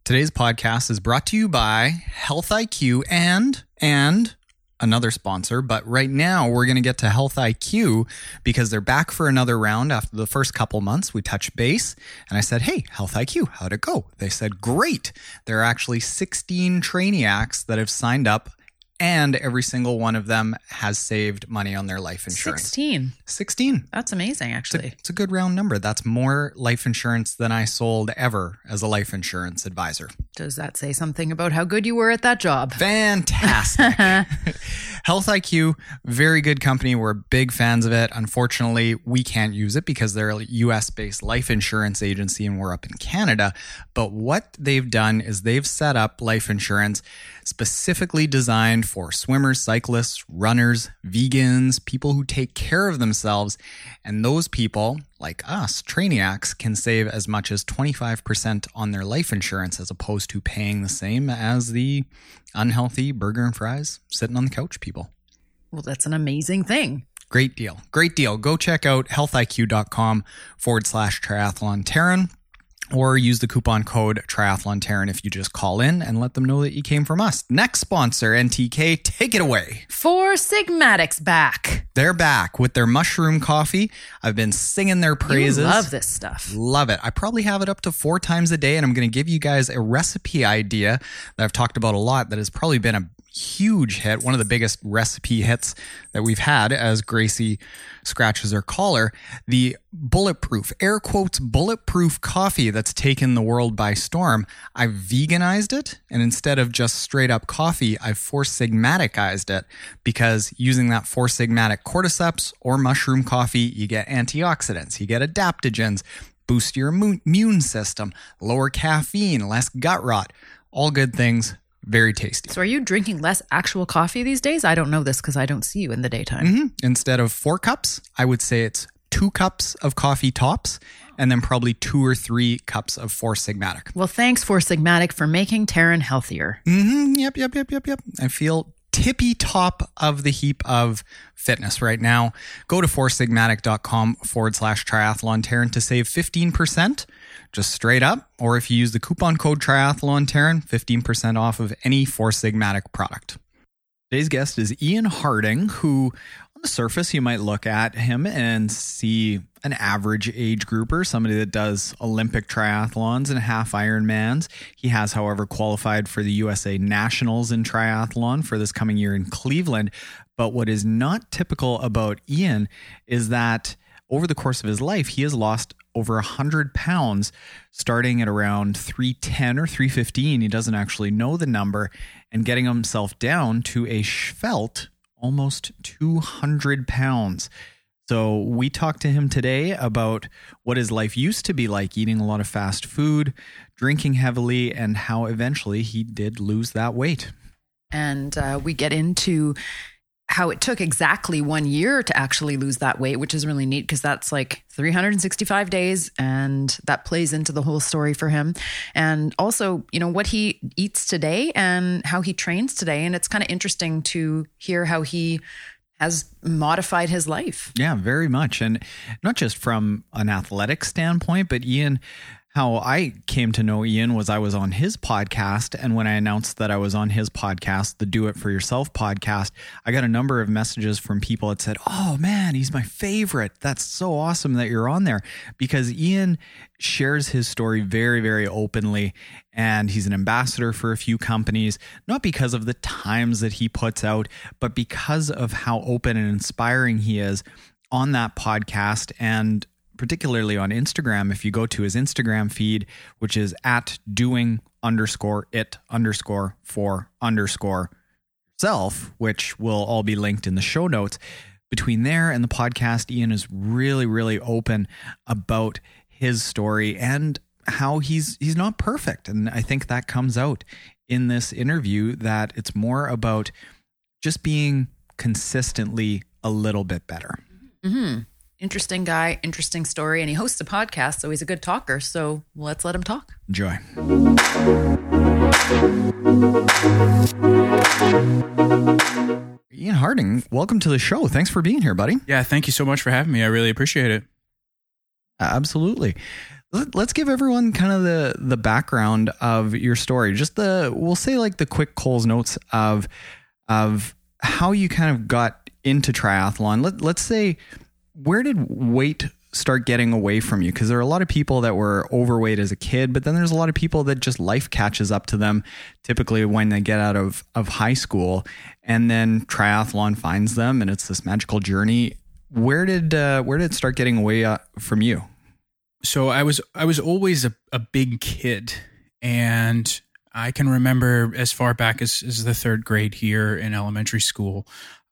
Today's podcast is brought to you by Health IQ and another sponsor. But right now we're going to get to Health IQ because they're back for another round after the first couple months. We touched base and I said, hey, Health IQ, how'd it go? They said, great. There are actually 16 Trainiacs that have signed up, and every single one of them has saved money on their life insurance. 16. That's amazing, actually. It's a good round number. That's more life insurance than I sold ever as a life insurance advisor. Does that say something about how good you were at that job? Fantastic. Health IQ, very good company. We're big fans of it. Unfortunately, we can't use it because they're a US-based life insurance agency and we're up in Canada. But what they've done is they've set up life insurance specifically designed for swimmers, cyclists, runners, vegans, people who take care of themselves. And those people, like us, Trainiacs, can save as much as 25% on their life insurance as opposed to paying the same as the unhealthy burger and fries sitting on the couch people. Well, that's an amazing thing. Great deal. Great deal. Go check out healthiq.com/triathlon Taryn, or use the coupon code Triathlon Taryn if you just call in and let them know that you came from us. Next sponsor, NTK, take it away. Four Sigmatic's back. They're back with their mushroom coffee. I've been singing their praises. You love this stuff. Love it. I probably have it up to 4 times a day, and I'm going to give you guys a recipe idea that I've talked about a lot that has probably been a huge hit, one of the biggest recipe hits that we've had as Gracie scratches her collar. The bulletproof, air quotes, bulletproof coffee that's taken the world by storm. I've veganized it, and instead of just straight up coffee, I've Four Sigmaticized it, because using that Four Sigmatic cordyceps or mushroom coffee, you get antioxidants, you get adaptogens, boost your immune system, lower caffeine, less gut rot, all good things. Very tasty. So are you drinking less actual coffee these days? I don't know this because I don't see you in the daytime. Mm-hmm. Instead of 4 cups, I would say it's 2 cups of coffee tops, and then probably 2 or 3 cups of Four Sigmatic. Well, thanks Four Sigmatic for making Taryn healthier. Mm-hmm. Yep. I feel tippy top of the heap of fitness right now. Go to foursigmatic.com/triathlon Taryn to save 15%. Just straight up, or if you use the coupon code Triathlon Taryn, 15% off of any Four Sigmatic product. Today's guest is Ian Harding, who on the surface you might look at him and see an average age grouper, somebody that does Olympic triathlons and half Ironmans. He has, however, qualified for the USA Nationals in triathlon for this coming year in Cleveland. But what is not typical about Ian is that over the course of his life, he has lost over 100 pounds, starting at around 310 or 315. He doesn't actually know the number, and getting himself down to a svelte almost 200 pounds. So we talked to him today about what his life used to be like, eating a lot of fast food, drinking heavily, and how eventually he did lose that weight. And we get into how it took exactly 1 year to actually lose that weight, which is really neat because that's like 365 days, and that plays into the whole story for him. And also, you know, what he eats today and how he trains today. And it's kind of interesting to hear how he has modified his life. Yeah, very much. And not just from an athletic standpoint, but Ian, how I came to know Ian was I was on his podcast. And when I announced that I was on his podcast, the Do It For Yourself podcast, I got a number of messages from people that said, oh man, he's my favorite. That's so awesome that you're on there, because Ian shares his story very, very openly. And he's an ambassador for a few companies, not because of the times that he puts out, but because of how open and inspiring he is on that podcast. And particularly on Instagram, if you go to his Instagram feed, which is at doing_it_for_yourself, which will all be linked in the show notes. Between there and the podcast, Ian is really, really open about his story and how he's not perfect. And I think that comes out in this interview, that it's more about just being consistently a little bit better. Mm-hmm. Interesting guy, interesting story, and he hosts a podcast, so he's a good talker. So let's let him talk. Enjoy. Ian Harding, welcome to the show. Thanks for being here, buddy. Yeah, thank you so much for having me. I really appreciate it. Absolutely. Let's give everyone kind of the background of your story. Just we'll say like the quick Coles Notes of how you kind of got into triathlon. Let's say, where did weight start getting away from you? Because there are a lot of people that were overweight as a kid, but then there's a lot of people that just life catches up to them typically when they get out of high school, and then triathlon finds them and it's this magical journey. Where did it start getting away from you? So I was always a big kid, and I can remember as far back as the third grade here in elementary school,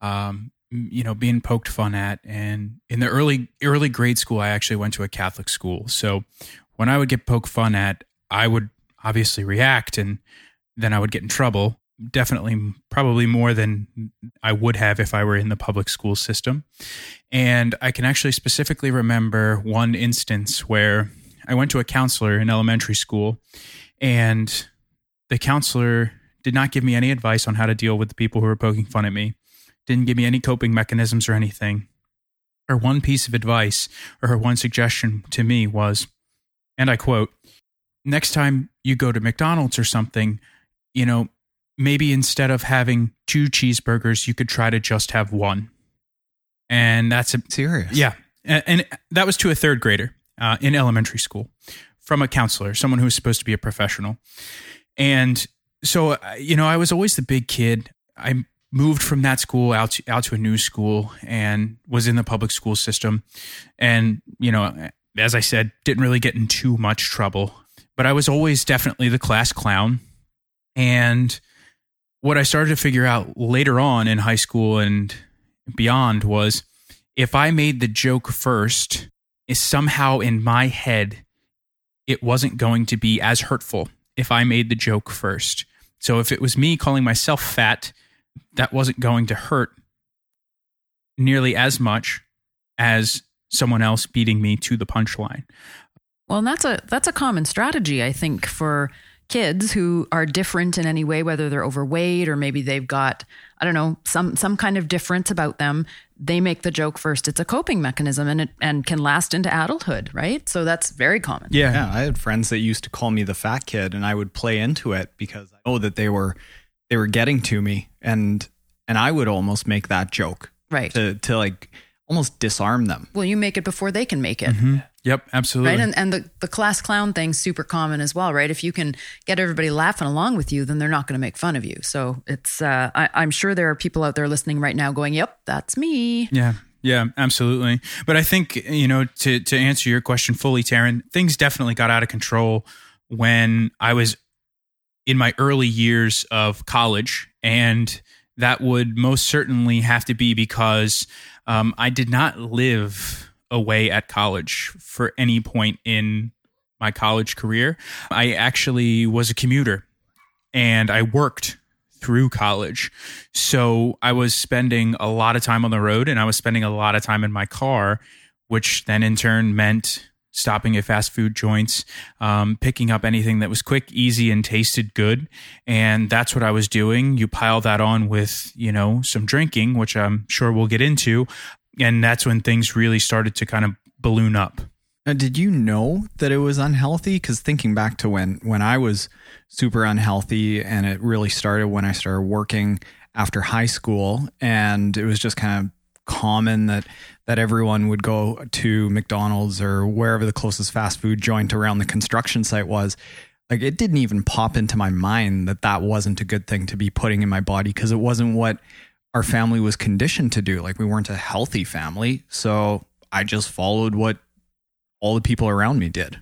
being poked fun at. And in the early grade school, I actually went to a Catholic school. So when I would get poked fun at, I would obviously react, and then I would get in trouble. Definitely, probably more than I would have if I were in the public school system. And I can actually specifically remember one instance where I went to a counselor in elementary school, and the counselor did not give me any advice on how to deal with the people who were poking fun at me, didn't give me any coping mechanisms or anything. Her one piece of advice, or her one suggestion to me was, and I quote, "Next time you go to McDonald's or something, maybe instead of having 2 cheeseburgers, you could try to just have 1. And that's serious. Yeah. And that was to a third grader in elementary school from a counselor, someone who was supposed to be a professional. And so, I was always the big kid. I moved from that school out to a new school and was in the public school system. And, as I said, didn't really get in too much trouble, but I was always definitely the class clown. And what I started to figure out later on in high school and beyond was, if I made the joke first, is somehow in my head, it wasn't going to be as hurtful if I made the joke first. So if it was me calling myself fat, that wasn't going to hurt nearly as much as someone else beating me to the punchline. Well, and that's a common strategy, I think, for kids who are different in any way, whether they're overweight or maybe they've got, I don't know, some kind of difference about them. They make the joke first. It's a coping mechanism, and can last into adulthood, right? So that's very common. Yeah, I had friends that used to call me the fat kid, and I would play into it because I know that they were getting to me, and I would almost make that joke, right, to like almost disarm them. Well, you make it before they can make it. Mm-hmm. Yep, absolutely. Right, and the class clown thing's super common as well, right? If you can get everybody laughing along with you, then they're not going to make fun of you. So it's I'm sure there are people out there listening right now going, "Yep, that's me." Yeah, absolutely. But I think, to answer your question fully, Taryn, things definitely got out of control when I was in my early years of college, and that would most certainly have to be because I did not live away at college for any point in my college career. I actually was a commuter, and I worked through college. So I was spending a lot of time on the road, and I was spending a lot of time in my car, which then in turn meant stopping at fast food joints, picking up anything that was quick, easy, and tasted good. And that's what I was doing. You pile that on with, some drinking, which I'm sure we'll get into. And that's when things really started to kind of balloon up. Now, did you know that it was unhealthy? Because thinking back to when I was super unhealthy, and it really started when I started working after high school, and it was just kind of common that everyone would go to McDonald's or wherever the closest fast food joint around the construction site was. Like, it didn't even pop into my mind that wasn't a good thing to be putting in my body, because it wasn't what our family was conditioned to do. Like, we weren't a healthy family. So I just followed what all the people around me did.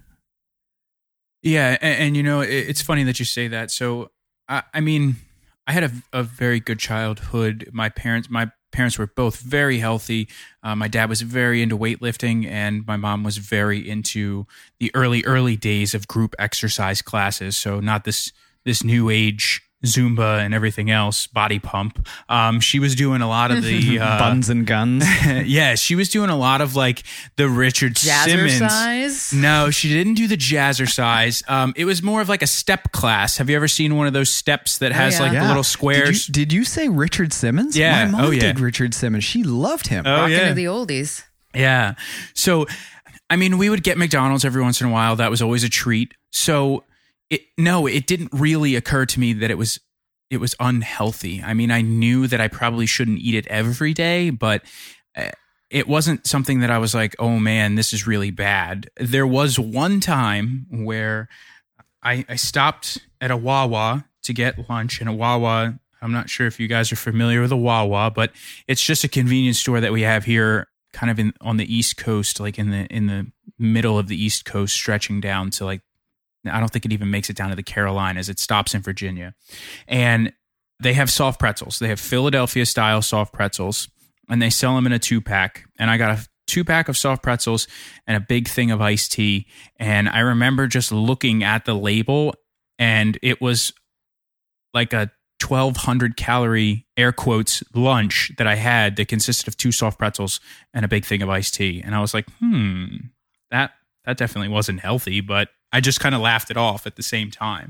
Yeah. And it's funny that you say that. So, I had a very good childhood. My parents were both very healthy. My dad was very into weightlifting, and my mom was very into the early days of group exercise classes. So not this new age Zumba and everything else, body pump. She was doing a lot of the buns and guns. Yeah, she was doing a lot of like the Richard Simmons. Jazzercise? No, she didn't do the jazzercise. It was more of like a step class. Have you ever seen one of those steps that has the little squares? Did you say Richard Simmons? Yeah. My mom did Richard Simmons. She loved him. Oh, Rocking yeah. to the oldies. Yeah. So I mean, we would get McDonald's every once in a while. That was always a treat. So it didn't really occur to me that it was unhealthy. I mean, I knew that I probably shouldn't eat it every day, but it wasn't something that I was like, oh man, this is really bad. There was one time where I stopped at a Wawa to get lunch, and a Wawa, I'm not sure if you guys are familiar with a Wawa, but it's just a convenience store that we have here kind of on the East Coast, like in the middle of the East Coast, stretching down to like, I don't think it even makes it down to the Carolinas. It stops in Virginia. And they have soft pretzels. They have Philadelphia style soft pretzels, and they sell them in a 2-pack. And I got a 2-pack of soft pretzels and a big thing of iced tea. And I remember just looking at the label, and it was like a 1,200 calorie, air quotes, lunch that I had that consisted of 2 soft pretzels and a big thing of iced tea. And I was like, that definitely wasn't healthy, but I just kind of laughed it off at the same time.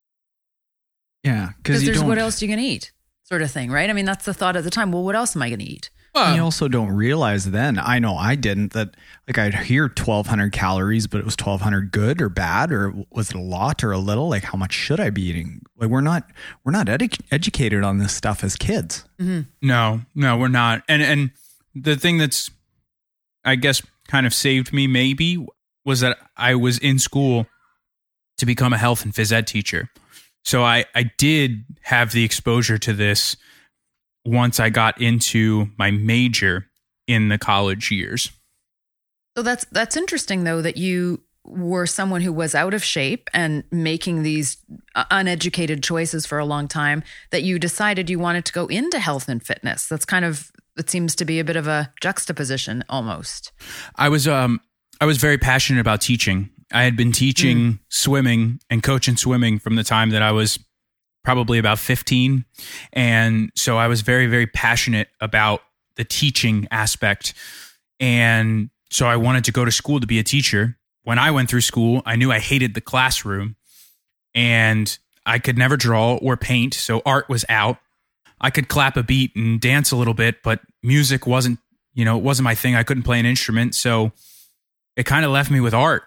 Yeah. Because there's what else you can eat sort of thing, right? I mean, that's the thought at the time. Well, what else am I going to eat? You also don't realize then, I know I didn't, that like I'd hear 1,200 calories, but it was 1,200 good or bad, or was it a lot or a little? Like, how much should I be eating? Like, we're not educated on this stuff as kids. Mm-hmm. No, we're not. And the thing that's, I guess, kind of saved me maybe was that I was in school to become a health and phys ed teacher. So I did have the exposure to this once I got into my major in the college years. So that's interesting, though, that you were someone who was out of shape and making these uneducated choices for a long time, that you decided you wanted to go into health and fitness. That's kind of, it seems to be a bit of a juxtaposition almost. I was very passionate about teaching. I had been teaching swimming and coaching swimming from the time that I was probably about 15. And so I was very, very passionate about the teaching aspect. And so I wanted to go to school to be a teacher. When I went through school, I knew I hated the classroom, and I could never draw or paint. So art was out. I could clap a beat and dance a little bit, but music wasn't, it wasn't my thing. I couldn't play an instrument. So it kind of left me with art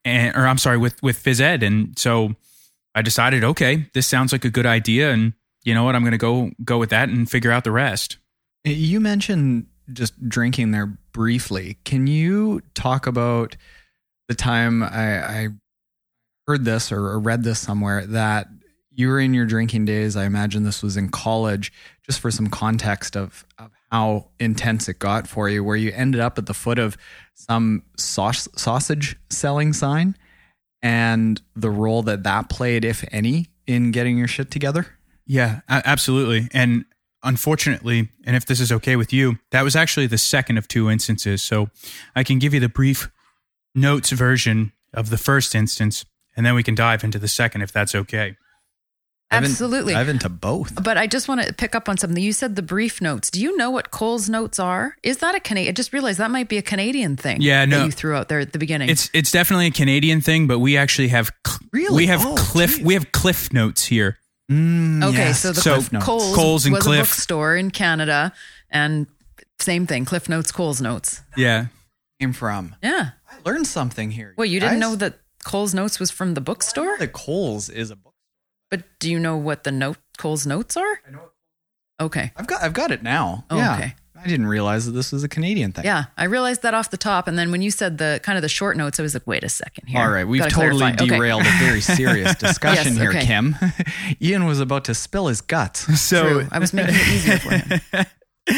with phys ed. And so I decided, okay, this sounds like a good idea. And you know what? I'm going to go with that and figure out the rest. You mentioned just drinking there briefly. Can you talk about the time I heard this or read this somewhere, that you were in your drinking days? I imagine this was in college, just for some context of how intense it got for you, where you ended up at the foot of some sausage selling sign, and the role that played, if any, in getting your shit together? Yeah, absolutely. And unfortunately, and if this is okay with you, that was actually the second of 2 instances. So I can give you the brief notes version of the first instance, and then we can dive into the second, if that's okay. Absolutely. Dive into both. But I just want to pick up on something. You said the brief notes. Do you know what Coles Notes are? Is that a Canadian? I just realized that might be a Canadian thing. Yeah, no. That you threw out there at the beginning. It's definitely a Canadian thing, but we actually have we have Cliff Notes here. Okay, yes. so Cliff Notes. Coles and was Cliff. A bookstore in Canada, and same thing. Cliff Notes, Coles Notes. Yeah, came from. Yeah, I learned something here. Well, you didn't know that Coles Notes was from the bookstore? The Coles is a book. But do you know what the Coles Notes are? I know. Okay. I've got it now. Oh, yeah. okay. I didn't realize that this was a Canadian thing. Yeah, I realized that off the top, and then when you said the kind of the short notes, I was like, wait a second here. All right, we've Gotta totally clarify. derailed a very serious discussion Yes, here, okay. Kim. Ian was about to spill his guts. So True. I was making it easier for him.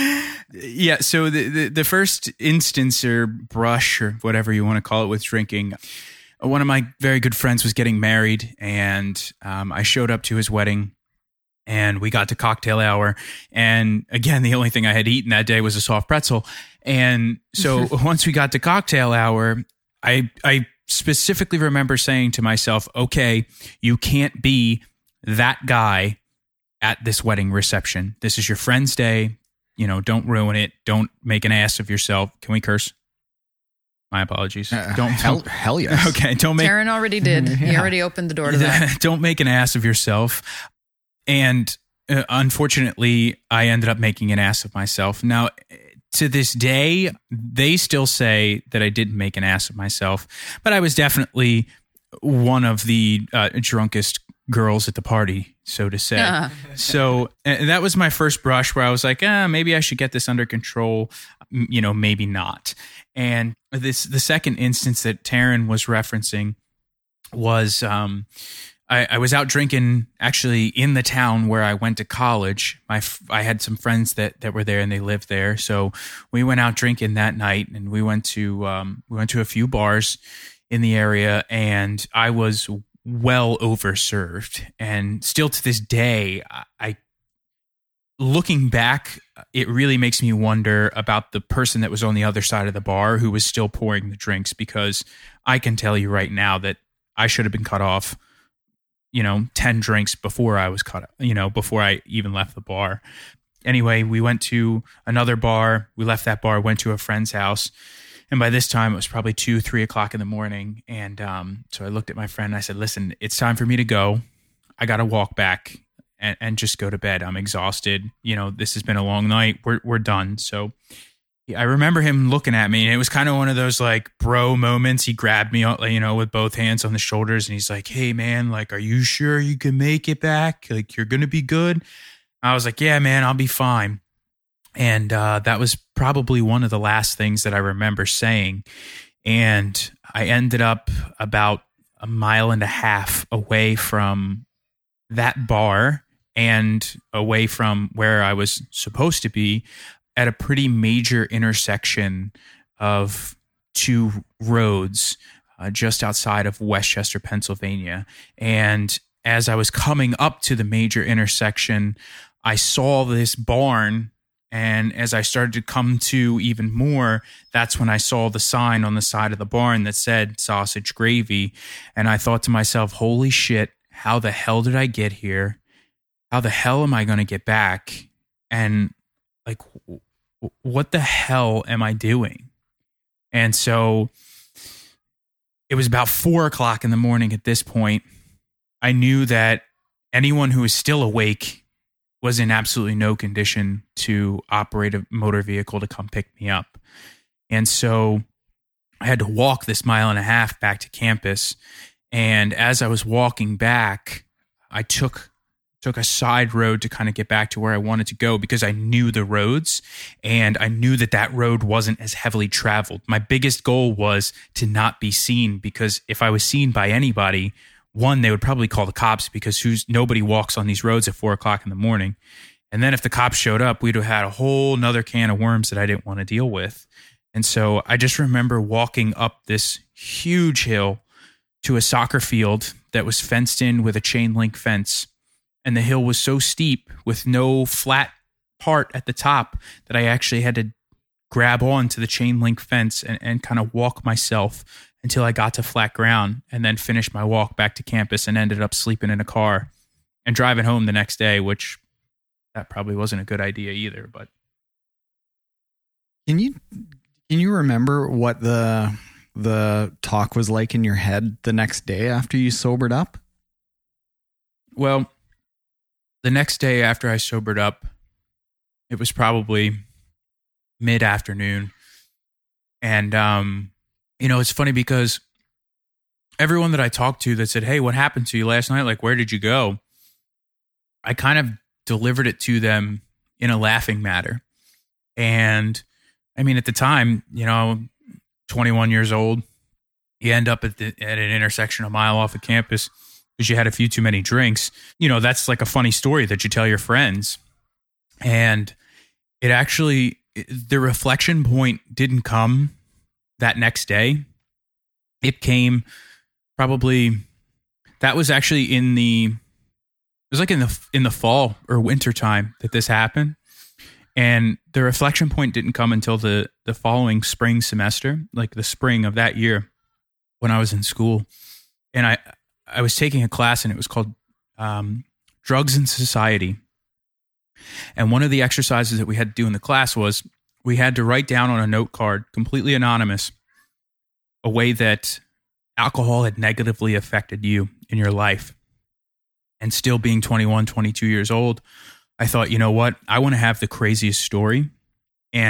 Yeah, so the first instance or brush or whatever you want to call it with drinking, one of my very good friends was getting married, and I showed up to his wedding, and we got to cocktail hour. And again, the only thing I had eaten that day was a soft pretzel. And so once we got to cocktail hour, I specifically remember saying to myself, okay, you can't be that guy at this wedding reception. This is your friend's day. Don't ruin it. Don't make an ass of yourself. Can we curse? My apologies. Hell yes. Okay, don't make. Taryn already did. He already opened the door to that. Don't make an ass of yourself. And unfortunately, I ended up making an ass of myself. Now, to this day, they still say that I didn't make an ass of myself, but I was definitely one of the drunkest girls at the party, so to say. So that was my first brush where I was like, maybe I should get this under control, maybe not. And the second instance that Taryn was referencing was I was out drinking actually in the town where I went to college. I had some friends that were there and they lived there. So we went out drinking that night, and we went to a few bars in the area, and I was well overserved. And still to this day, I looking back, it really makes me wonder about the person that was on the other side of the bar who was still pouring the drinks, because I can tell you right now that I should have been cut off 10 drinks before I was before I even left the bar. Anyway, we went to another bar. We left that bar, went to a friend's house. And by this time, it was probably 2-3 o'clock in the morning. And so I looked at my friend and I said, listen, it's time for me to go. I got to walk back and just go to bed. I'm exhausted. This has been a long night. We're done. So I remember him looking at me, and it was kind of one of those like bro moments. He grabbed me, with both hands on the shoulders, and he's like, "Hey man, like, are you sure you can make it back? Like, you're going to be good?" I was like, "Yeah, man, I'll be fine." And that was probably one of the last things that I remember saying. And I ended up about 1.5 miles away from that bar and away from where I was supposed to be, at a pretty major intersection of two roads just outside of Westchester, Pennsylvania. And as I was coming up to the major intersection, I saw this barn. And as I started to come to even more, that's when I saw the sign on the side of the barn that said sausage gravy. And I thought to myself, holy shit, how the hell did I get here? How the hell am I going to get back? And like, what the hell am I doing? And so it was about 4 o'clock in the morning at this point. I knew that anyone who was still awake was in absolutely no condition to operate a motor vehicle to come pick me up. And so I had to walk this 1.5 miles back to campus. And as I was walking back, I took a side road to kind of get back to where I wanted to go, because I knew the roads and I knew that road wasn't as heavily traveled. My biggest goal was to not be seen, because if I was seen by anybody, one, they would probably call the cops, because nobody walks on these roads at 4 o'clock in the morning. And then if the cops showed up, we'd have had a whole nother can of worms that I didn't want to deal with. And so I just remember walking up this huge hill to a soccer field that was fenced in with a chain link fence. And the hill was so steep with no flat part at the top that I actually had to grab on to the chain link fence and kind of walk myself until I got to flat ground, and then finished my walk back to campus and ended up sleeping in a car and driving home the next day, which that probably wasn't a good idea either. But can you remember what the talk was like in your head the next day after you sobered up? Well, the next day after I sobered up, it was probably mid-afternoon. And, it's funny because everyone that I talked to that said, "Hey, what happened to you last night? Like, where did you go?" I kind of delivered it to them in a laughing matter. And I mean, at the time, 21 years old, you end up at an intersection a mile off of campus because you had a few too many drinks. That's like a funny story that you tell your friends. And it actually, the reflection point didn't come that next day. It came probably, that was actually in the fall or winter time that this happened. And the reflection point didn't come until the following spring semester, like the spring of that year when I was in school. And I was taking a class, and it was called Drugs and Society. And one of the exercises that we had to do in the class was we had to write down on a note card, completely anonymous, a way that alcohol had negatively affected you in your life. And still being 21, 22 years old, I thought, you know what? I want to have the craziest story. And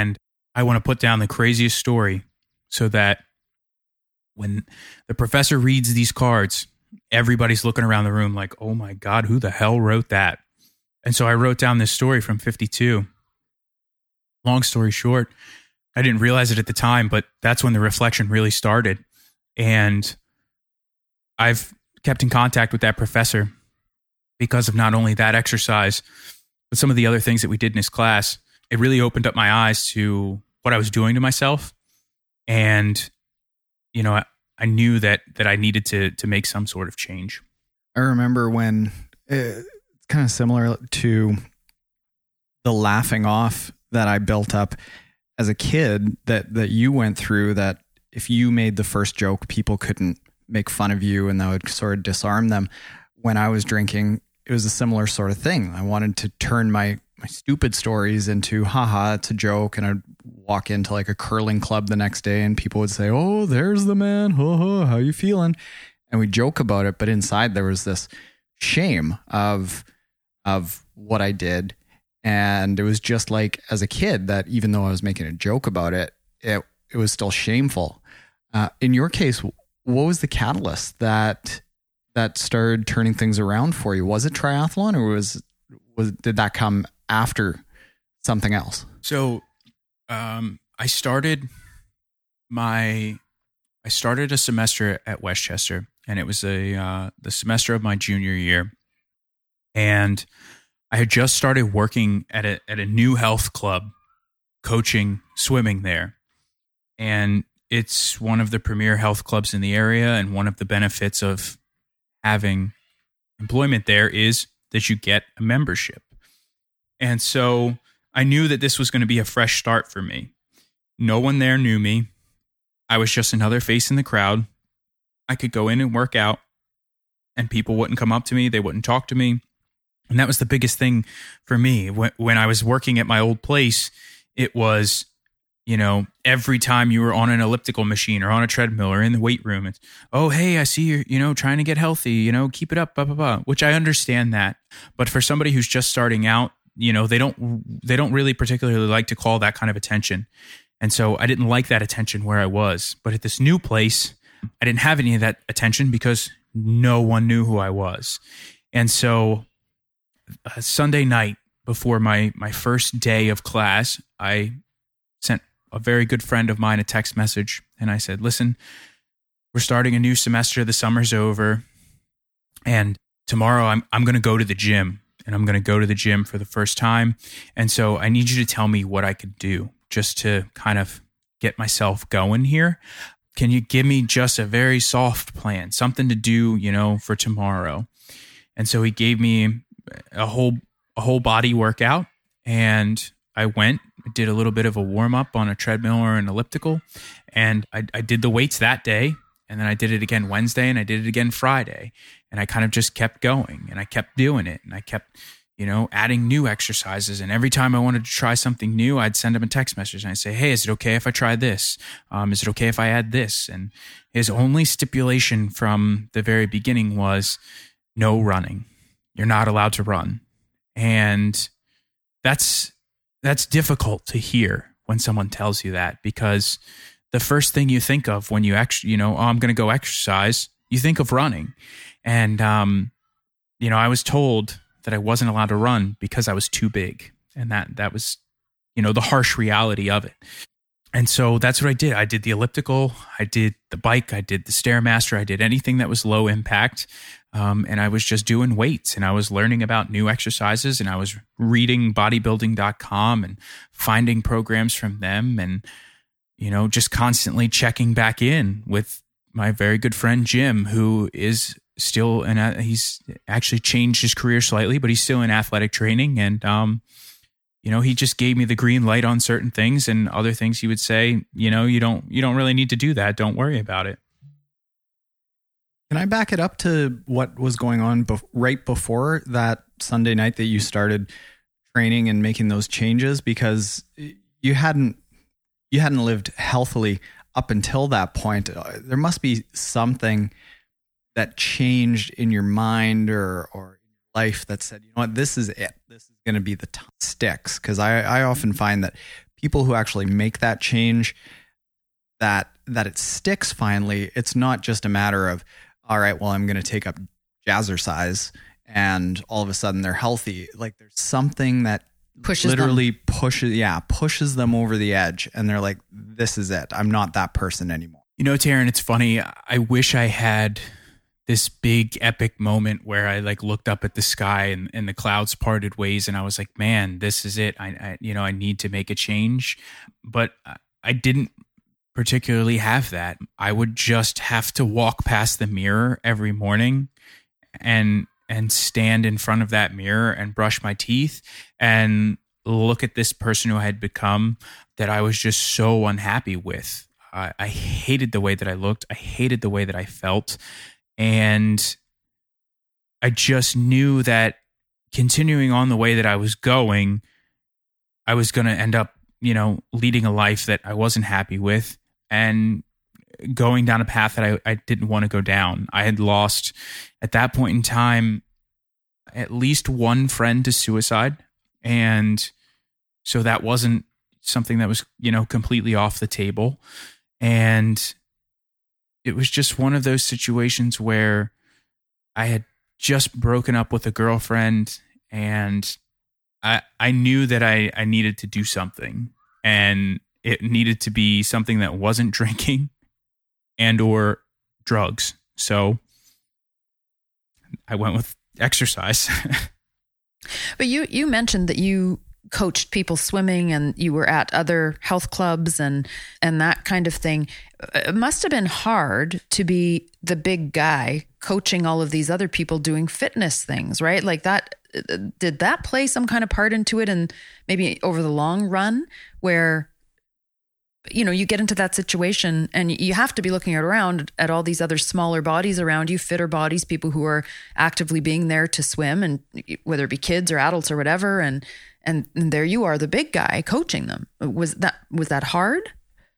I want to put down the craziest story so that when the professor reads these cards, everybody's looking around the room like, oh my God, who the hell wrote that? And so I wrote down this story from 52. Long story short, I didn't realize it at the time, but that's when the reflection really started. And I've kept in contact with that professor because of not only that exercise, but some of the other things that we did in his class. It really opened up my eyes to what I was doing to myself. And, you know, I knew that I needed to make some sort of change. I remember when it's kind of similar to the laughing off that I built up as a kid that you went through, that if you made the first joke, people couldn't make fun of you and that would sort of disarm them. When I was drinking, it was a similar sort of thing. I wanted to turn my stupid stories into, haha, it's a joke. And I'd walk into like a curling club the next day and people would say, oh, there's the man. How you feeling? And we joke about it. But inside there was this shame of what I did. And it was just like as a kid that even though I was making a joke about it, it was still shameful. In your case, what was the catalyst that started turning things around for you? Was it triathlon, or did that come after something else? So, I started a semester at Westchester, and it was the semester of my junior year, and I had just started working at a new health club, coaching swimming there, and it's one of the premier health clubs in the area, and one of the benefits of having employment there is that you get a membership. And so I knew that this was going to be a fresh start for me. No one there knew me. I was just another face in the crowd. I could go in and work out, and people wouldn't come up to me. They wouldn't talk to me. And that was the biggest thing for me. When I was working at my old place, it was, you know, every time you were on an elliptical machine or on a treadmill or in the weight room, it's, oh, hey, I see you're, you know, trying to get healthy, you know, keep it up, blah, blah, blah, which I understand that. But for somebody who's just starting out, you know, they don't really particularly like to call that kind of attention. And so I didn't like that attention where I was. But at this new place, I didn't have any of that attention because no one knew who I was. And so Sunday night before my first day of class, I sent a very good friend of mine a text message, and I said, listen, we're starting a new semester. The summer's over, and tomorrow I'm going to go to the gym, and I'm going to go to the gym for the first time. And so I need you to tell me what I could do just to kind of get myself going here. Can you give me just a very soft plan, something to do, you know, for tomorrow? And so he gave me a whole body workout, and I went, did a little bit of a warm up on a treadmill or an elliptical, and I did the weights that day, and then I did it again Wednesday, and I did it again Friday, and I kind of just kept going, and I kept doing it, and I kept, you know, adding new exercises. And every time I wanted to try something new, I'd send him a text message and I'd say, hey, is it okay if I try this? Is it okay if I add this? And his only stipulation from the very beginning was no running. You're not allowed to run. And that's difficult to hear when someone tells you that, because the first thing you think of when you actually, you know, oh, I'm going to go exercise, you think of running. And, you know, I was told that I wasn't allowed to run because I was too big. And that was, you know, the harsh reality of it. And so that's what I did. I did the elliptical, I did the bike, I did the Stairmaster, I did anything that was low impact. And I was just doing weights, and I was learning about new exercises, and I was reading bodybuilding.com and finding programs from them, and, you know, just constantly checking back in with my very good friend Jim, who is still he's actually changed his career slightly, but he's still in athletic training. And, you know, he just gave me the green light on certain things, and other things he would say, you know, you don't really need to do that. Don't worry about it. Can I back it up to what was going on right before that Sunday night that you started training and making those changes? Because you hadn't lived healthily up until that point. There must be something that changed in your mind or life that said, you know what, this is it. This is going to be the sticks. Because I often find that people who actually make that change, that it sticks finally, it's not just a matter of, all right, well, I'm going to take up jazzercise and all of a sudden they're healthy. Like there's something that pushes them over the edge. And they're like, this is it. I'm not that person anymore. You know, Taryn, it's funny. I wish I had this big epic moment where I like looked up at the sky and the clouds parted ways. And I was like, man, this is it. I need to make a change. But I didn't particularly have that. I would just have to walk past the mirror every morning and stand in front of that mirror and brush my teeth and look at this person who I had become that I was just so unhappy with. I hated the way that I looked. I hated the way that I felt. And I just knew that continuing on the way that I was going, I was going to end up, leading a life that I wasn't happy with and going down a path that I didn't want to go down. I had lost, at that point in time, at least one friend to suicide. And so that wasn't something that was, completely off the table. And it was just one of those situations where I had just broken up with a girlfriend and I knew that I needed to do something, and it needed to be something that wasn't drinking and or drugs. So I went with exercise. But you mentioned that you coached people swimming and you were at other health clubs and that kind of thing. It must have been hard to be the big guy coaching all of these other people doing fitness things, right? Like that, did that play some kind of part into it? And maybe over the long run where, you get into that situation and you have to be looking around at all these other smaller bodies around you, fitter bodies, people who are actively being there to swim, and whether it be kids or adults or whatever. And there you are, the big guy coaching them. Was that hard?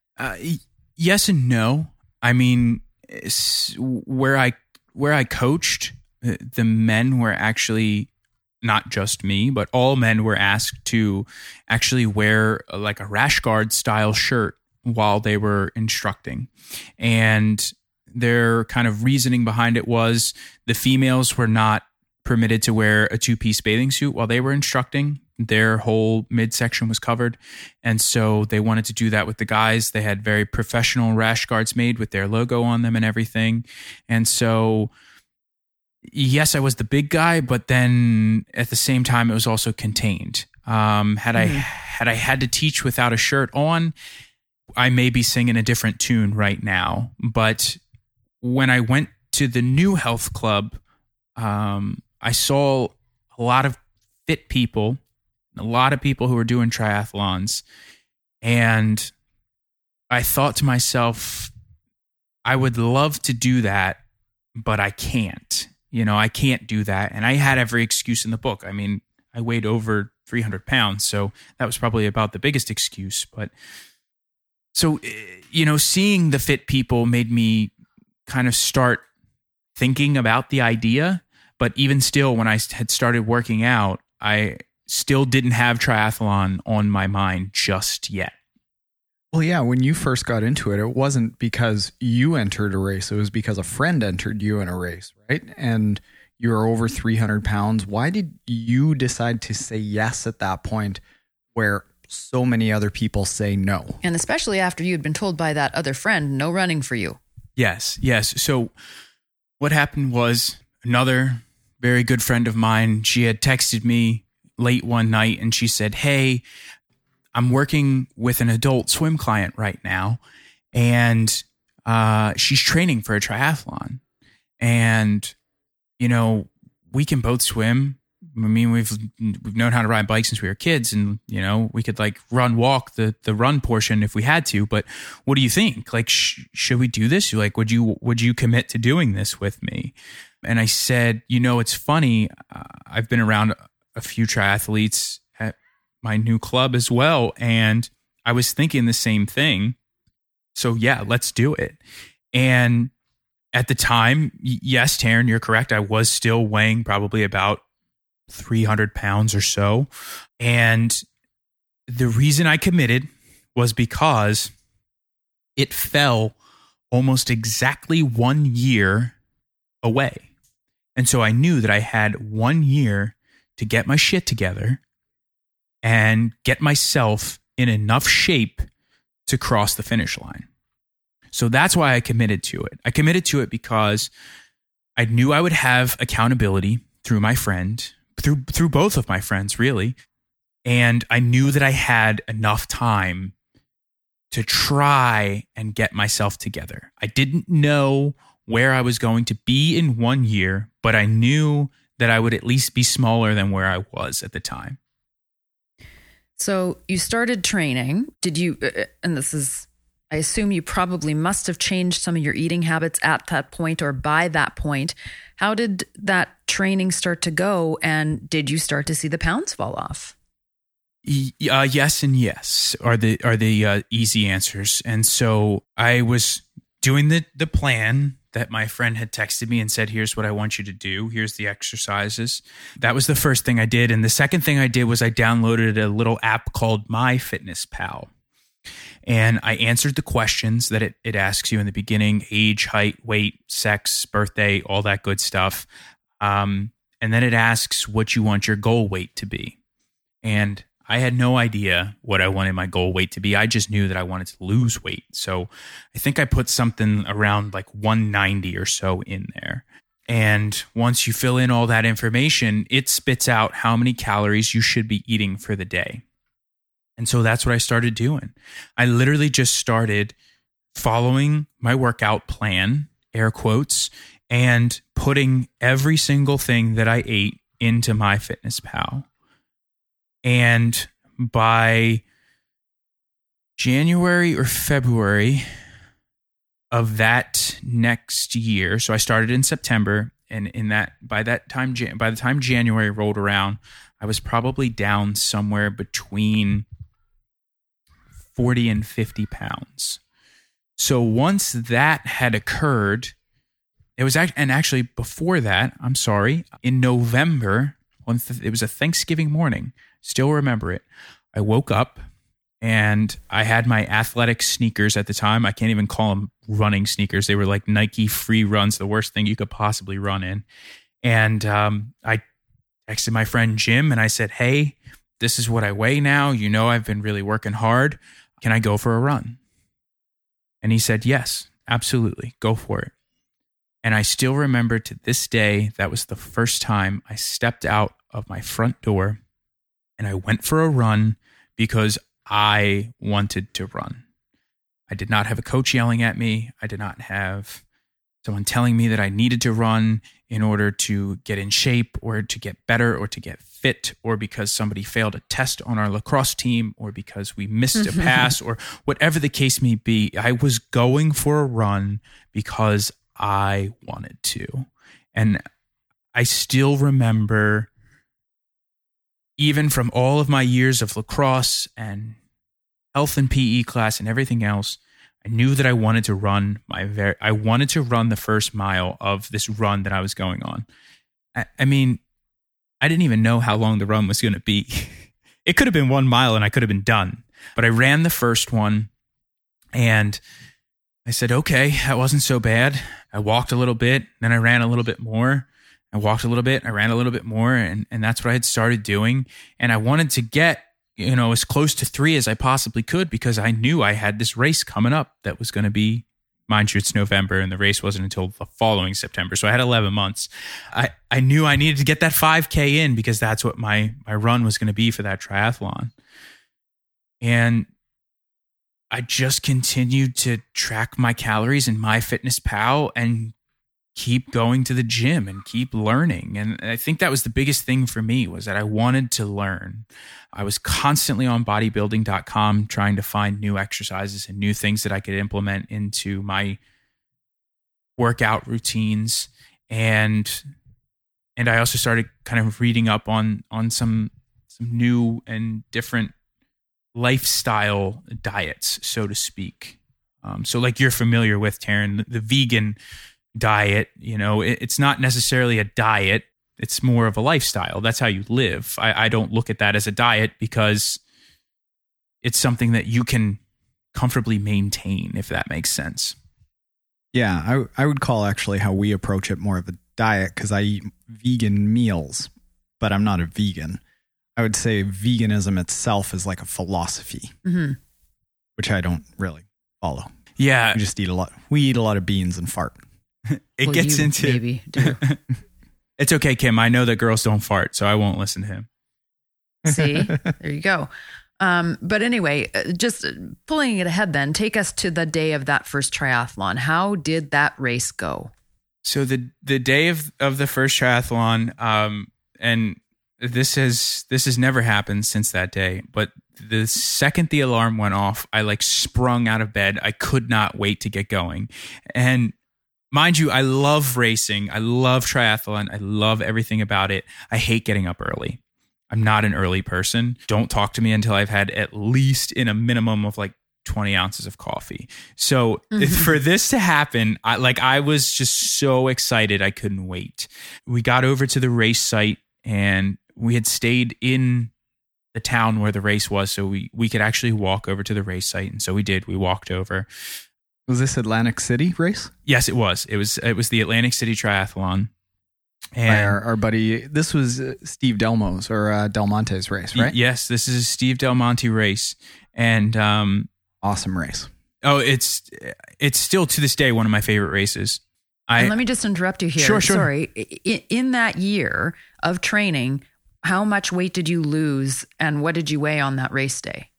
Yes and no. I mean, where I coached, the men were actually, not just me, but all men were asked to actually wear like a rash guard style shirt while they were instructing. And their kind of reasoning behind it was the females were not permitted to wear a two-piece bathing suit while they were instructing. Their whole midsection was covered. And so they wanted to do that with the guys. They had very professional rash guards made with their logo on them and everything. And so, yes, I was the big guy, but then at the same time, it was also contained. Had I had to teach without a shirt on, I may be singing a different tune right now. But when I went to the new health club, I saw a lot of fit people, a lot of people who were doing triathlons. And I thought to myself, I would love to do that, but I can't. I can't do that. And I had every excuse in the book. I mean, I weighed over 300 pounds, so that was probably about the biggest excuse. But so, seeing the fit people made me kind of start thinking about the idea. But even still, when I had started working out, I still didn't have triathlon on my mind just yet. Well, yeah, when you first got into it, it wasn't because you entered a race. It was because a friend entered you in a race, right? And you were over 300 pounds. Why did you decide to say yes at that point where so many other people say no? And especially after you had been told by that other friend, no running for you. Yes. So what happened was another very good friend of mine, she had texted me late one night and she said, hey, I'm working with an adult swim client right now, and she's training for a triathlon. And, we can both swim. I mean, we've known how to ride bikes since we were kids, and, we could like walk the run portion if we had to. But what do you think? Like, should we do this? Like, would you commit to doing this with me? And I said, it's funny. I've been around a few triathletes at my new club as well. And I was thinking the same thing. So yeah, let's do it. And at the time, yes, Taryn, you're correct. I was still weighing probably about 300 pounds or so. And the reason I committed was because it fell almost exactly 1 year away. And so I knew that I had 1 year to get my shit together and get myself in enough shape to cross the finish line. So that's why I committed to it. I committed to it because I knew I would have accountability through my friend, through both of my friends, really. And I knew that I had enough time to try and get myself together. I didn't know where I was going to be in 1 year, but I knew that I would at least be smaller than where I was at the time. So you started training. Did you, and this is, I assume you probably must have changed some of your eating habits at that point or by that point. How did that training start to go? And did you start to see the pounds fall off? Yes and yes are the easy answers. And so I was doing the plan that my friend had texted me and said, here's what I want you to do. Here's the exercises. That was the first thing I did. And the second thing I did was I downloaded a little app called MyFitnessPal. And I answered the questions that it asks you in the beginning: age, height, weight, sex, birthday, all that good stuff. And then it asks what you want your goal weight to be. And I had no idea what I wanted my goal weight to be. I just knew that I wanted to lose weight. So I think I put something around like 190 or so in there. And once you fill in all that information, it spits out how many calories you should be eating for the day. And so that's what I started doing. I literally just started following my workout plan, air quotes, and putting every single thing that I ate into MyFitnessPal. And by January or February of that next year, so I started in September, and by the time January rolled around, I was probably down somewhere between 40 and 50 pounds. So once that had occurred, actually before that, in November, it was a Thanksgiving morning. Still remember it. I woke up and I had my athletic sneakers at the time. I can't even call them running sneakers. They were like Nike Free Runs, the worst thing you could possibly run in. And I texted my friend Jim and I said, hey, this is what I weigh now. You know, I've been really working hard. Can I go for a run? And he said, yes, absolutely. Go for it. And I still remember to this day, that was the first time I stepped out of my front door and I went for a run because I wanted to run. I did not have a coach yelling at me. I did not have someone telling me that I needed to run in order to get in shape or to get better or to get fit, or because somebody failed a test on our lacrosse team, or because we missed a pass, or whatever the case may be. I was going for a run because I wanted to. And I still remember, even from all of my years of lacrosse and health and PE class and everything else, I knew that I wanted to run I wanted to run the first mile of this run that I was going on. I mean, I didn't even know how long the run was going to be. It could have been 1 mile and I could have been done. But I ran the first one and I said, okay, that wasn't so bad. I walked a little bit, then I ran a little bit more. I walked a little bit, I ran a little bit more, and that's what I had started doing. And I wanted to get, as close to 3 as I possibly could, because I knew I had this race coming up that was going to be, mind you, it's November, and the race wasn't until the following September. So I had 11 months. I knew I needed to get that 5K in because that's what my run was going to be for that triathlon. And I just continued to track my calories in MyFitnessPal and keep going to the gym and keep learning. And I think that was the biggest thing for me, was that I wanted to learn. I was constantly on bodybuilding.com trying to find new exercises and new things that I could implement into my workout routines. And I also started kind of reading up on some new and different lifestyle diets, so to speak. So like you're familiar with, Taryn, the vegan diet, it's not necessarily a diet. It's more of a lifestyle. That's how you live. I don't look at that as a diet because it's something that you can comfortably maintain, if that makes sense. Yeah, I would call actually how we approach it more of a diet, because I eat vegan meals, but I'm not a vegan. I would say veganism itself is like a philosophy, which I don't really follow. Yeah. We eat a lot of beans and fart. It gets into... Maybe do. It's okay, Kim. I know that girls don't fart, so I won't listen to him. See, there you go. But anyway, just pulling it ahead then, take us to the day of that first triathlon. How did that race go? So the day of the first triathlon, and this has never happened since that day, but the second the alarm went off, I like sprung out of bed. I could not wait to get going. And mind you, I love racing. I love triathlon. I love everything about it. I hate getting up early. I'm not an early person. Don't talk to me until I've had at least in a minimum of like 20 ounces of coffee. So for this to happen, I was just so excited. I couldn't wait. We got over to the race site and we had stayed in the town where the race was. So we could actually walk over to the race site. And so we did. We walked over. Was this Atlantic City race? Yes, it was. It was the Atlantic City Triathlon. And our buddy, this was Steve Delmo's or Del Monte's race, right? Yes, this is a Steve Del Monte race. And awesome race. Oh, it's still to this day one of my favorite races. And let me just interrupt you here. Sure. Sorry. In that year of training, how much weight did you lose and what did you weigh on that race day?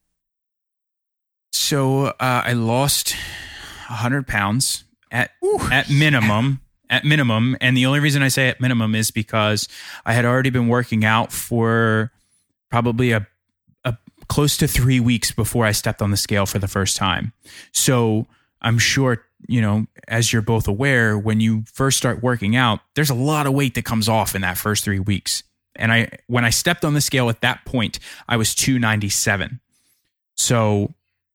So I lost 100 pounds at minimum. At minimum. And the only reason I say at minimum is because I had already been working out for probably a close to 3 weeks before I stepped on the scale for the first time. So I'm sure, as you're both aware, when you first start working out, there's a lot of weight that comes off in that first 3 weeks. And when I stepped on the scale at that point, I was 297. So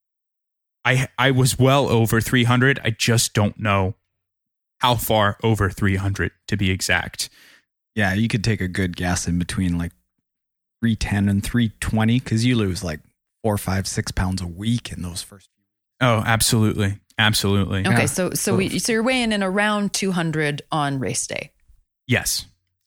I was well over 300. I just don't know how far over 300 to be exact. Yeah, you could take a good guess in between like 310 and 320 because you lose like 4, 5, 6 pounds a week in those first few. Oh, absolutely. Absolutely. Okay, yeah. So you're weighing in around 200 on race day. Yes.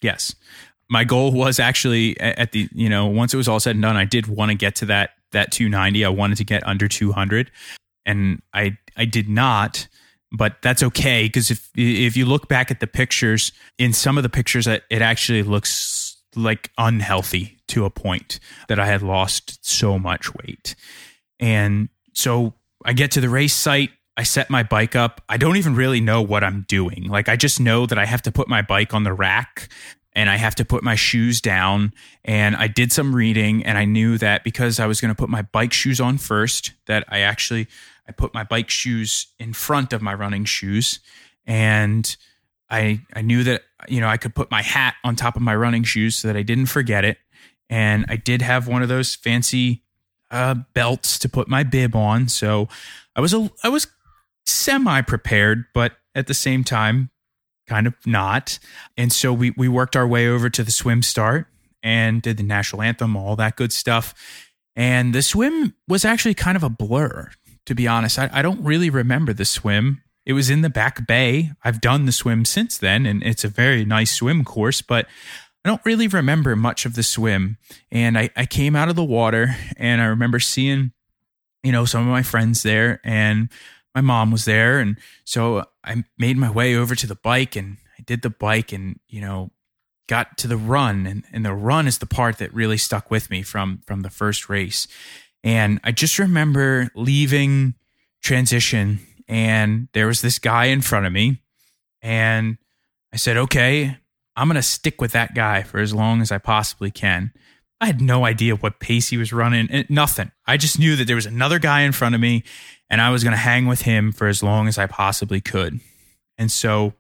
My goal was actually at the, once it was all said and done, I did want to get to that 290. I wanted to get under 200 and I did not. But that's okay because if you look back at the pictures, in some of the pictures, it actually looks like unhealthy to a point that I had lost so much weight. And so I get to the race site. I set my bike up. I don't even really know what I'm doing. Like I just know that I have to put my bike on the rack and I have to put my shoes down. And I did some reading and I knew that because I was going to put my bike shoes on first, that I put my bike shoes in front of my running shoes. And I knew that, I could put my hat on top of my running shoes so that I didn't forget it. And I did have one of those fancy belts to put my bib on. So I was semi-prepared, but at the same time, kind of not. And so we worked our way over to the swim start and did the national anthem, all that good stuff. And the swim was actually kind of a blur. To be honest, I don't really remember the swim. It was in the back bay. I've done the swim since then, and it's a very nice swim course, but I don't really remember much of the swim. And I came out of the water, and I remember seeing, some of my friends there, and my mom was there. And so I made my way over to the bike, and I did the bike and, got to the run. And the run is the part that really stuck with me from the first race. And I just remember leaving transition and there was this guy in front of me and I said, okay, I'm going to stick with that guy for as long as I possibly can. I had no idea what pace he was running, nothing. I just knew that there was another guy in front of me and I was going to hang with him for as long as I possibly could. And so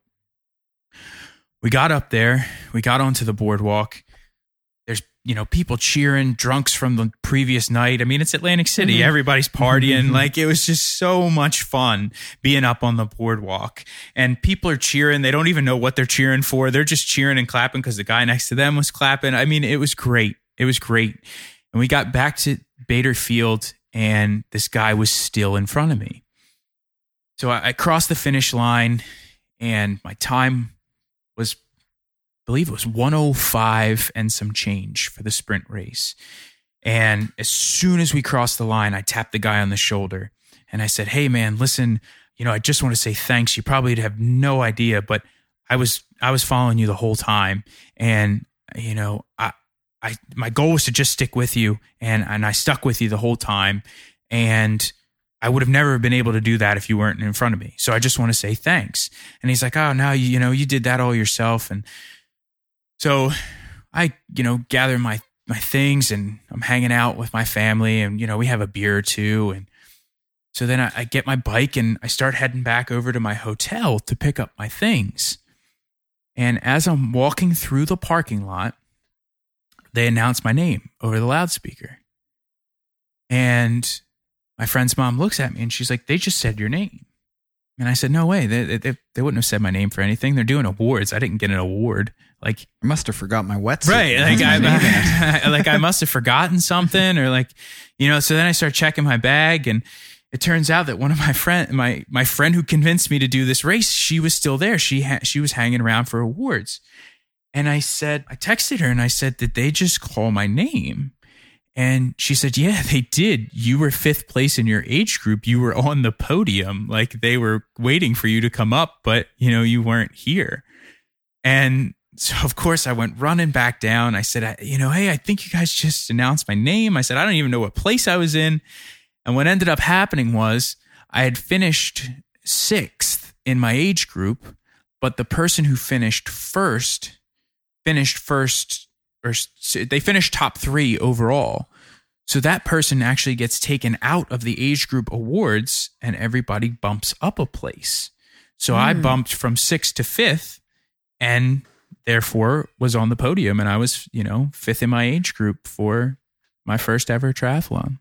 we got up there, we got onto the boardwalk. There's, people cheering, drunks from the previous night. I mean, it's Atlantic City. Mm-hmm. Everybody's partying. Like, it was just so much fun being up on the boardwalk. And people are cheering. They don't even know what they're cheering for. They're just cheering and clapping because the guy next to them was clapping. I mean, it was great. It was great. And we got back to Bader Field and this guy was still in front of me. So I crossed the finish line, and my time was, I believe it was 1:05 and some change for the sprint race. And as soon as we crossed the line, I tapped the guy on the shoulder and I said, "Hey man, listen, I just want to say thanks. You probably have no idea, but I was following you the whole time. And, my goal was to just stick with you, and I stuck with you the whole time. And I would have never been able to do that if you weren't in front of me. So I just want to say thanks." And he's like, "Oh, no, you did that all yourself." And so I, gather my things, and I'm hanging out with my family, and, we have a beer or two. And so then I get my bike and I start heading back over to my hotel to pick up my things. And as I'm walking through the parking lot, they announce my name over the loudspeaker. And my friend's mom looks at me and she's like, "They just said your name." And I said, "No way. They wouldn't have said my name for anything. They're doing awards. I didn't get an award." Like, I must have forgot my wetsuit. Right. I must have forgotten something, or so then I start checking my bag, and it turns out that one of my friend who convinced me to do this race, she was still there. She was hanging around for awards. And I texted her and I said, "Did they just call my name?" And she said, "Yeah, they did. You were 5th place in your age group. You were on the podium. Like, they were waiting for you to come up, but you weren't here." And so of course I went running back down. I said, "Hey, I think you guys just announced my name." I said, "I don't even know what place I was in." And what ended up happening was I had finished 6th in my age group, but the person who finished first, or they finished top 3 overall. So that person actually gets taken out of the age group awards, and everybody bumps up a place. So I bumped from 6th to 5th, and therefore was on the podium, and I was, 5th in my age group for my first ever triathlon.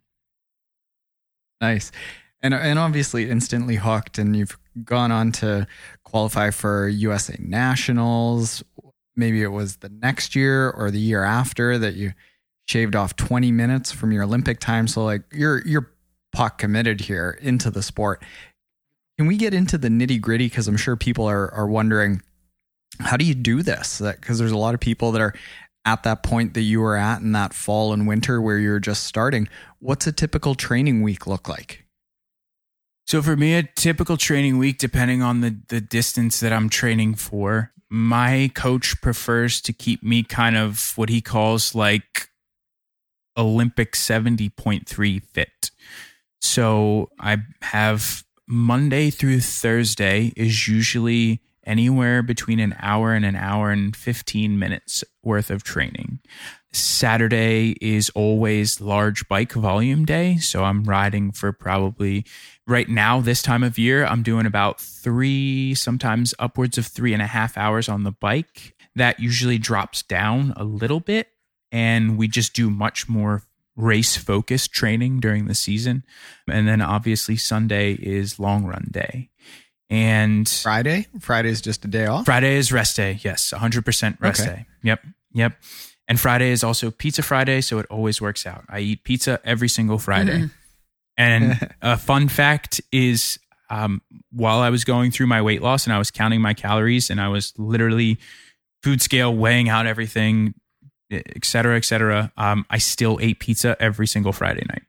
Nice. And obviously instantly hooked, and you've gone on to qualify for USA Nationals. Maybe it was the next year or the year after that you shaved off 20 minutes from your Olympic time. So like you're puck committed here into the sport. Can we get into the nitty gritty? Because I'm sure people are wondering, how do you do this? Because there's a lot of people that are at that point that you were at in that fall and winter where you're just starting. What's a typical training week look like? So for me, a typical training week, depending on the distance that I'm training for, my coach prefers to keep me kind of what he calls like Olympic 70.3 fit. So I have Monday through Thursday is usually anywhere between an hour and 15 minutes worth of training. Saturday is always large bike volume day. So I'm riding for probably right now, this time of year, I'm doing about 3, sometimes upwards of 3.5 hours on the bike. That usually drops down a little bit, and we just do much more race focused training during the season. And then obviously Sunday is long run day. And Friday is just a day off. Friday is rest day. Yes. 100% rest day. Yep. And Friday is also pizza Friday. So it always works out. I eat pizza every single Friday. Mm-hmm. And a fun fact is, while I was going through my weight loss and I was counting my calories and I was literally food scale weighing out everything, et cetera, I still ate pizza every single Friday night.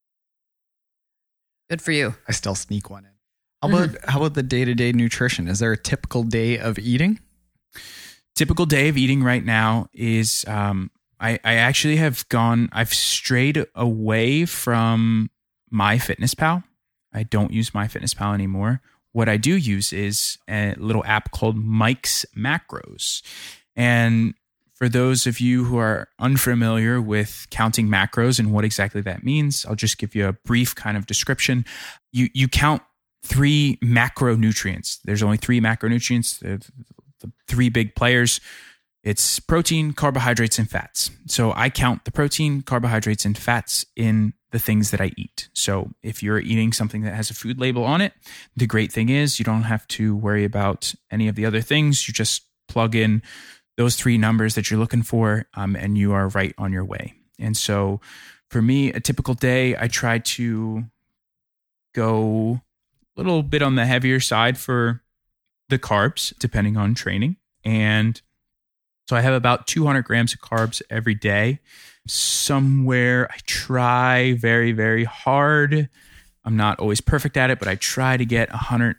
Good for you. I still sneak one in. How about the day-to-day nutrition? Is there a typical day of eating? Typical day of eating right now is I actually I've strayed away from MyFitnessPal. I don't use MyFitnessPal anymore. What I do use is a little app called Mike's Macros. And for those of you who are unfamiliar with counting macros and what exactly that means, I'll just give you a brief kind of description. You count 3 macronutrients. There's only 3 macronutrients, the 3 big players. It's protein, carbohydrates, and fats. So I count the protein, carbohydrates, and fats in the things that I eat. So if you're eating something that has a food label on it, the great thing is you don't have to worry about any of the other things. You just plug in those 3 numbers that you're looking for, and you are right on your way. And so for me, a typical day, I try to go a little bit on the heavier side for the carbs, depending on training. And so I have about 200 grams of carbs every day. Somewhere I try very, very hard. I'm not always perfect at it, but I try to get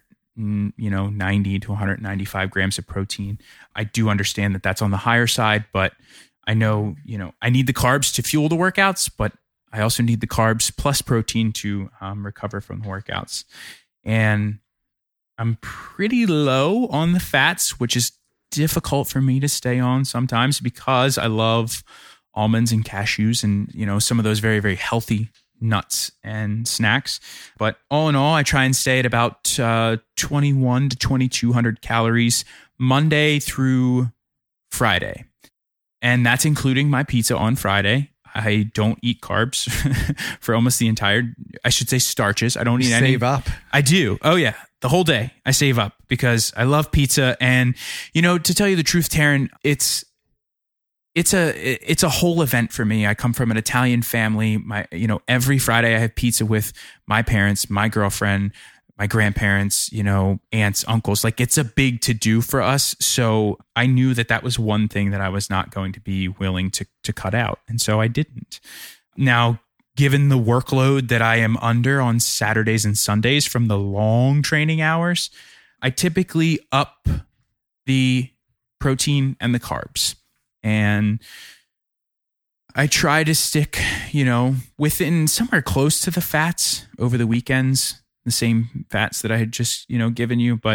90 to 195 grams of protein. I do understand that that's on the higher side, but I know, I need the carbs to fuel the workouts, but I also need the carbs plus protein to recover from the workouts. And I'm pretty low on the fats, which is difficult for me to stay on sometimes because I love almonds and cashews and, some of those very, very healthy nuts and snacks. But all in all, I try and stay at about 21 to 2,200 calories Monday through Friday. And that's including my pizza on Friday. I don't eat carbs for almost the entire, I should say starches. I don't eat any. Save up. I do. Oh yeah. The whole day I save up because I love pizza. And, to tell you the truth, Taryn, it's a whole event for me. I come from an Italian family. Every Friday I have pizza with my parents, my girlfriend, my grandparents, aunts, uncles. Like it's a big to do for us. So I knew that was one thing that I was not going to be willing to cut out. And so I didn't. Now, given the workload that I am under on Saturdays and Sundays from the long training hours, I typically up the protein and the carbs. And I try to stick, within somewhere close to the fats over the weekends, the same fats that I had just, given you. But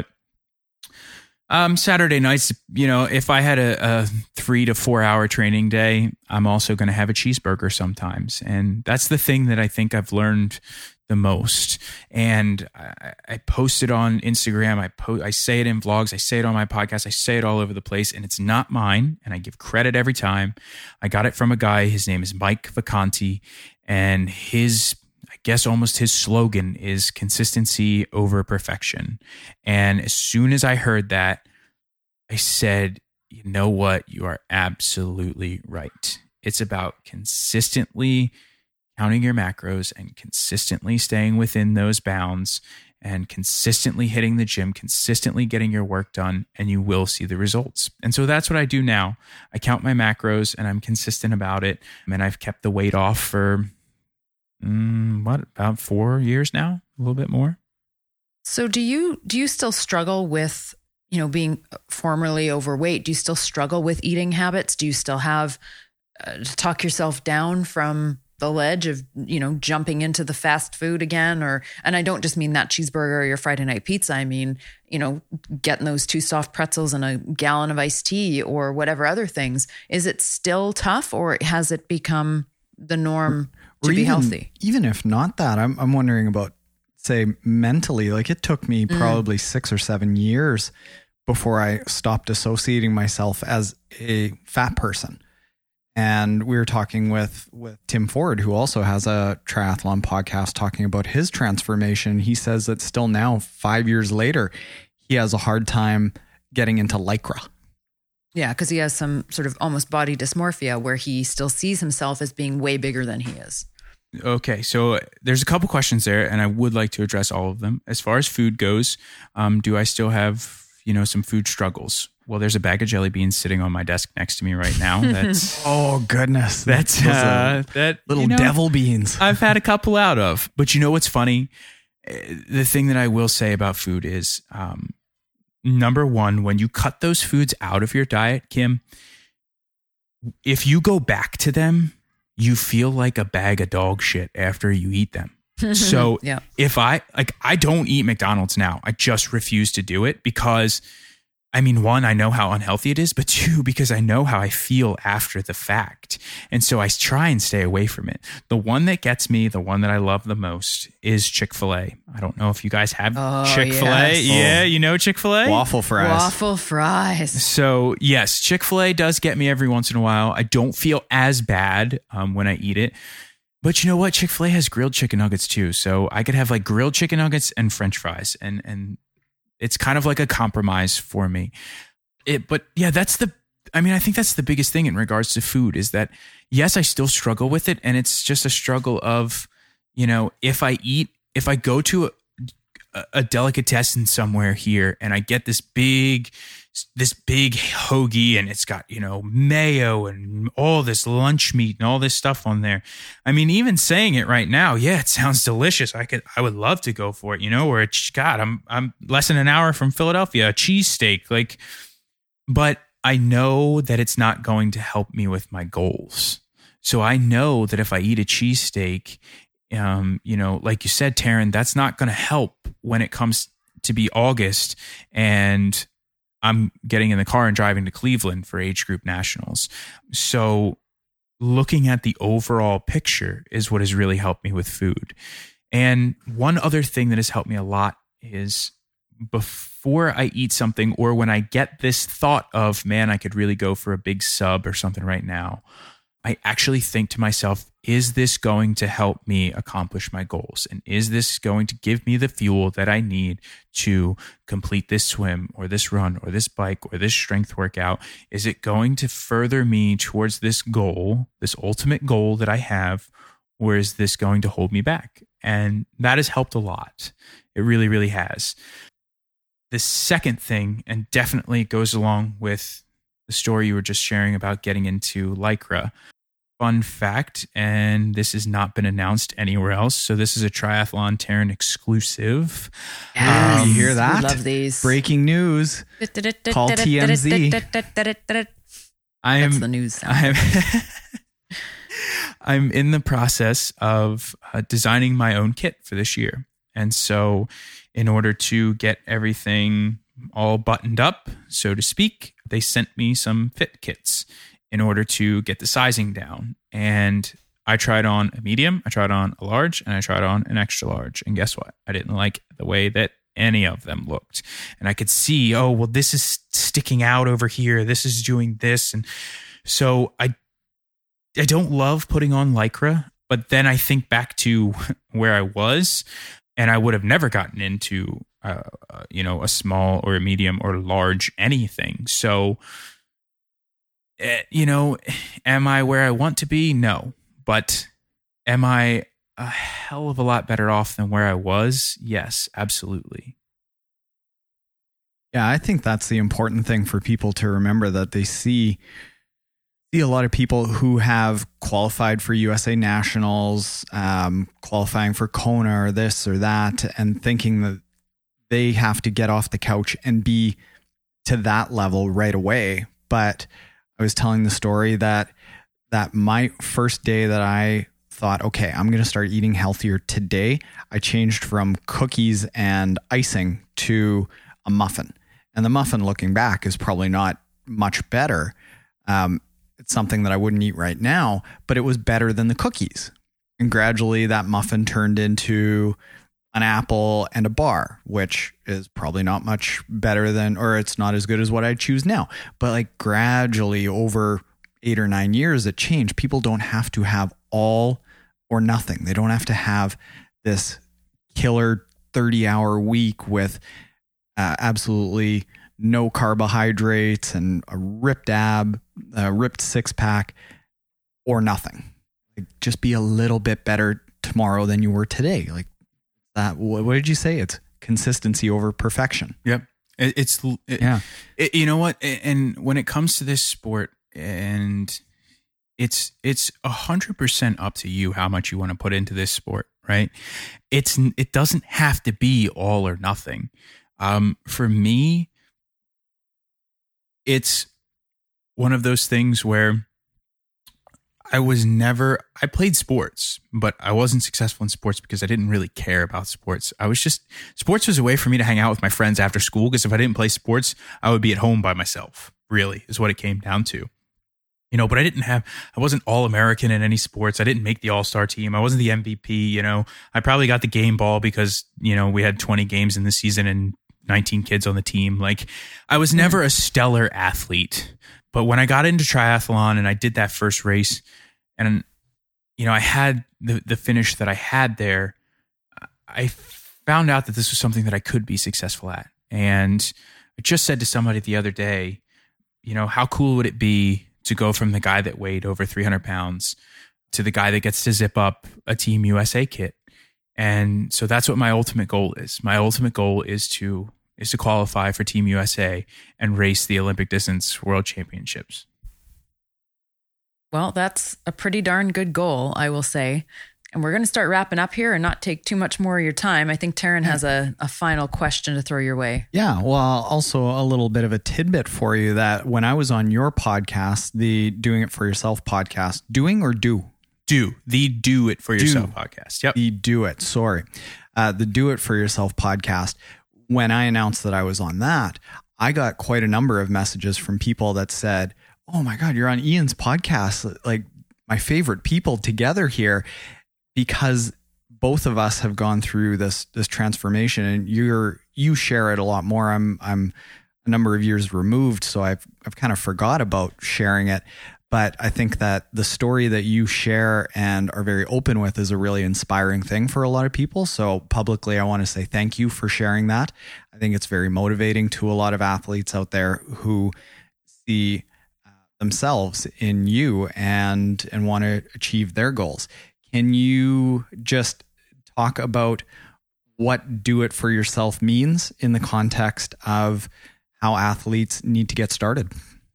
Saturday nights, if I had a 3 to 4 hour training day, I'm also going to have a cheeseburger sometimes. And that's the thing that I think I've learned the most. And I post it on Instagram. I say it in vlogs. I say it on my podcast. I say it all over the place. And it's not mine. And I give credit every time. I got it from a guy. His name is Mike Vacanti. And I guess almost his slogan is consistency over perfection. And as soon as I heard that, I said, you know what? You are absolutely right. It's about consistently counting your macros and consistently staying within those bounds and consistently hitting the gym, consistently getting your work done, and you will see the results. And so that's what I do now. I count my macros and I'm consistent about it. And I've kept the weight off for about 4 years now, a little bit more. So do you still struggle with, being formerly overweight? Do you still struggle with eating habits? Do you still have to talk yourself down from the ledge of, jumping into the fast food again? And I don't just mean that cheeseburger or your Friday night pizza. I mean, getting those 2 soft pretzels and a gallon of iced tea or whatever other things. Is it still tough, or has it become the norm to be healthy? Even if not that, I'm wondering about, say, mentally. Like it took me probably 6 or 7 years before I stopped associating myself as a fat person. And we were talking with Tim Ford, who also has a triathlon podcast, talking about his transformation. He says that still now, 5 years later, he has a hard time getting into Lycra. Yeah, because he has some sort of almost body dysmorphia where he still sees himself as being way bigger than he is. Okay, so there's a couple questions there, and I would like to address all of them. As far as food goes, do I still have, some food struggles? Well, there's a bag of jelly beans sitting on my desk next to me right now. That's oh goodness, that's that little devil beans. I've had a couple out of, but what's funny? The thing that I will say about food is, number one, when you cut those foods out of your diet, Kim, if you go back to them, you feel like a bag of dog shit after you eat them. So yeah. If I don't eat McDonald's now, I just refuse to do it because, one, I know how unhealthy it is, but two, because I know how I feel after the fact. And so I try and stay away from it. The one that gets me, the one that I love the most is Chick-fil-A. I don't know if you guys have Chick-fil-A. Yes. Yeah, Chick-fil-A? Waffle fries. Waffle fries. So yes, Chick-fil-A does get me every once in a while. I don't feel as bad when I eat it. But you know what? Chick-fil-A has grilled chicken nuggets too. So I could have like grilled chicken nuggets and French fries. And it's kind of like a compromise for me. But yeah, that's the I mean, I think that's the biggest thing in regards to food is that, yes, I still struggle with it. And it's just a struggle of, if I go to a delicatessen somewhere here and I get this big hoagie and it's got, mayo and all this lunch meat and all this stuff on there. I mean, even saying it right now, yeah, it sounds delicious. I would love to go for it, or I'm less than an hour from Philadelphia, a cheesesteak, but I know that it's not going to help me with my goals. So I know that if I eat a cheesesteak, like you said, Taryn, that's not going to help when it comes to be August and I'm getting in the car and driving to Cleveland for age group nationals. So looking at the overall picture is what has really helped me with food. And one other thing that has helped me a lot is before I eat something, or when I get this thought of, man, I could really go for a big sub or something right now, I actually think to myself, is this going to help me accomplish my goals? And is this going to give me the fuel that I need to complete this swim or this run or this bike or this strength workout? Is it going to further me towards this goal, this ultimate goal that I have, or is this going to hold me back? And that has helped a lot. It really, really has. The second thing, and definitely goes along with the story you were just sharing about getting into Lycra. Fun fact, and this has not been announced anywhere else, so this is a Triathlon Taryn exclusive. Yes. You hear that? We love these. Breaking news. Call TMZ. That's the news sound. I'm in the process of designing my own kit for this year. And so in order to get everything all buttoned up, so to speak, they sent me some fit kits in order to get the sizing down. And I tried on a medium, I tried on a large, and I tried on an extra large. And guess what? I didn't like the way that any of them looked. And I could see, oh, well, this is sticking out over here. This is doing this. And so I don't love putting on Lycra, but then I think back to where I was, and I would have never gotten into, a small or a medium or large anything. So, am I where I want to be? No. But am I a hell of a lot better off than where I was? Yes, absolutely. Yeah, I think that's the important thing for people to remember, that they see a lot of people who have qualified for USA Nationals, qualifying for Kona or this or that, and thinking that they have to get off the couch and be to that level right away. But I was telling the story that my first day that I thought, okay, I'm going to start eating healthier today, I changed from cookies and icing to a muffin. And the muffin, looking back, is probably not much better. It's something that I wouldn't eat right now, but it was better than the cookies. And gradually that muffin turned into an apple and a bar, which is probably not much better than, or it's not as good as what I choose now. But gradually over 8 or 9 years, it changed. People don't have to have all or nothing. They don't have to have this killer 30-hour week with absolutely no carbohydrates and a ripped ripped six-pack, or nothing. Just be a little bit better tomorrow than you were today. That. What did you say? It's consistency over perfection. Yep. You know what? And when it comes to this sport, and it's 100% up to you how much you want to put into this sport, right? It doesn't have to be all or nothing. For me, it's one of those things where I played sports, but I wasn't successful in sports because I didn't really care about sports. Sports was a way for me to hang out with my friends after school, because if I didn't play sports, I would be at home by myself, really, is what it came down to. But I wasn't all-American in any sports. I didn't make the all-star team. I wasn't the MVP, I probably got the game ball because, we had 20 games in the season and 19 kids on the team. I was never a stellar athlete. But when I got into triathlon and I did that first race, and I had the finish that I had there, I found out that this was something that I could be successful at. And I just said to somebody the other day, how cool would it be to go from the guy that weighed over 300 pounds to the guy that gets to zip up a Team USA kit? And so that's what my ultimate goal is. My ultimate goal is to qualify for Team USA and race the Olympic distance world championships. Well, that's a pretty darn good goal, I will say. And we're going to start wrapping up here and not take too much more of your time. I think Taryn has a final question to throw your way. Yeah. Well, also a little bit of a tidbit for you that when I was on your podcast, the Doing It For Yourself podcast, doing or do? The Do It For Yourself podcast. Yep. The Do It. Sorry. The Do It For Yourself podcast. When I announced that I was on that, I got quite a number of messages from people that said, "Oh my God, you're on Ian's podcast. Like my favorite people together here." Because both of us have gone through this transformation, and you share it a lot more. I'm a number of years removed, so I've kind of forgot about sharing it. But I think that the story that you share and are very open with is a really inspiring thing for a lot of people. So publicly, I want to say thank you for sharing that. I think it's very motivating to a lot of athletes out there who see themselves in you and want to achieve their goals. Can you just talk about what Do It For Yourself means in the context of how athletes need to get started?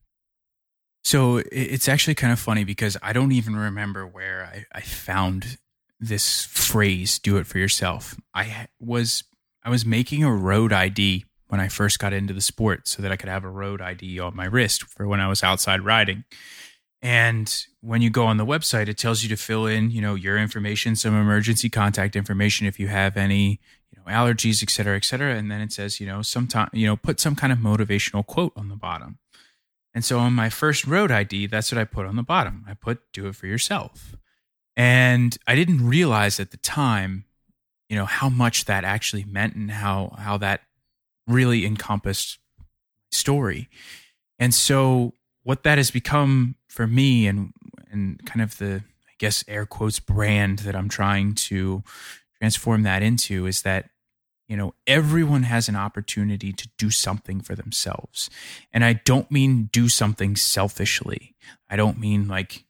So it's actually kind of funny because I don't even remember where I found this phrase, do it for yourself. I was making a road ID when I first got into the sport so that I could have a road ID on my wrist for when I was outside riding. And when you go on the website, it tells you to fill in, your information, some emergency contact information if you have any, allergies, et cetera, et cetera. And then it says, put some kind of motivational quote on the bottom. And so on my first road ID, that's what I put on the bottom. I put do it for yourself. And I didn't realize at the time, how much that actually meant and how that really encompassed story. And so what that has become for me and kind of the, I guess, air quotes brand that I'm trying to transform that into is that, everyone has an opportunity to do something for themselves. And I don't mean do something selfishly. I don't mean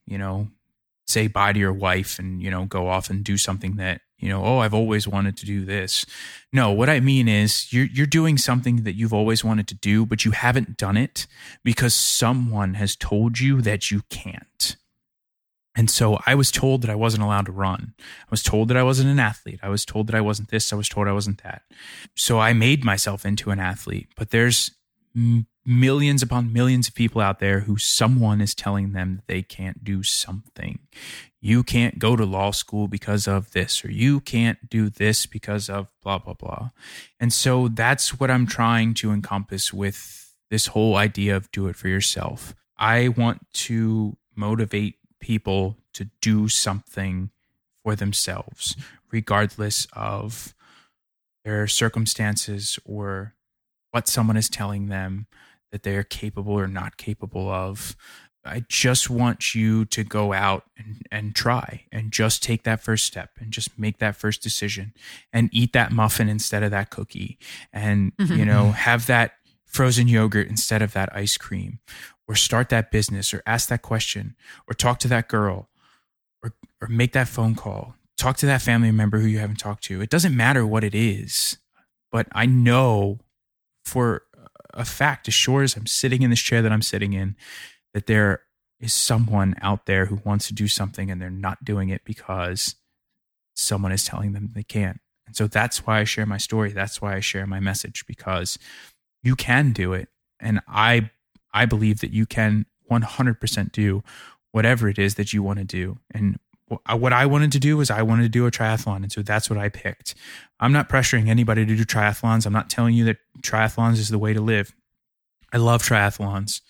say bye to your wife and, go off and do something that, I've always wanted to do this. No, what I mean is you're doing something that you've always wanted to do, but you haven't done it because someone has told you that you can't. And so I was told that I wasn't allowed to run. I was told that I wasn't an athlete. I was told that I wasn't this. I was told I wasn't that. So I made myself into an athlete. But there's millions upon millions of people out there who someone is telling them that they can't do something. You can't go to law school because of this, or you can't do this because of blah, blah, blah. And so that's what I'm trying to encompass with this whole idea of do it for yourself. I want to motivate people to do something for themselves, regardless of their circumstances or what someone is telling them that they're capable or not capable of. I just want you to go out and try and just take that first step and just make that first decision and eat that muffin instead of that cookie and, have that frozen yogurt instead of that ice cream, or start that business, or ask that question, or talk to that girl, or make that phone call, talk to that family member who you haven't talked to. It doesn't matter what it is, but I know for a fact, as sure as I'm sitting in this chair that I'm sitting in, that there is someone out there who wants to do something and they're not doing it because someone is telling them they can't. And so that's why I share my story. That's why I share my message, because you can do it. And I believe that you can 100% do whatever it is that you want to do. And what I wanted to do was I wanted to do a triathlon. And so that's what I picked. I'm not pressuring anybody to do triathlons. I'm not telling you that triathlons is the way to live. I love triathlons,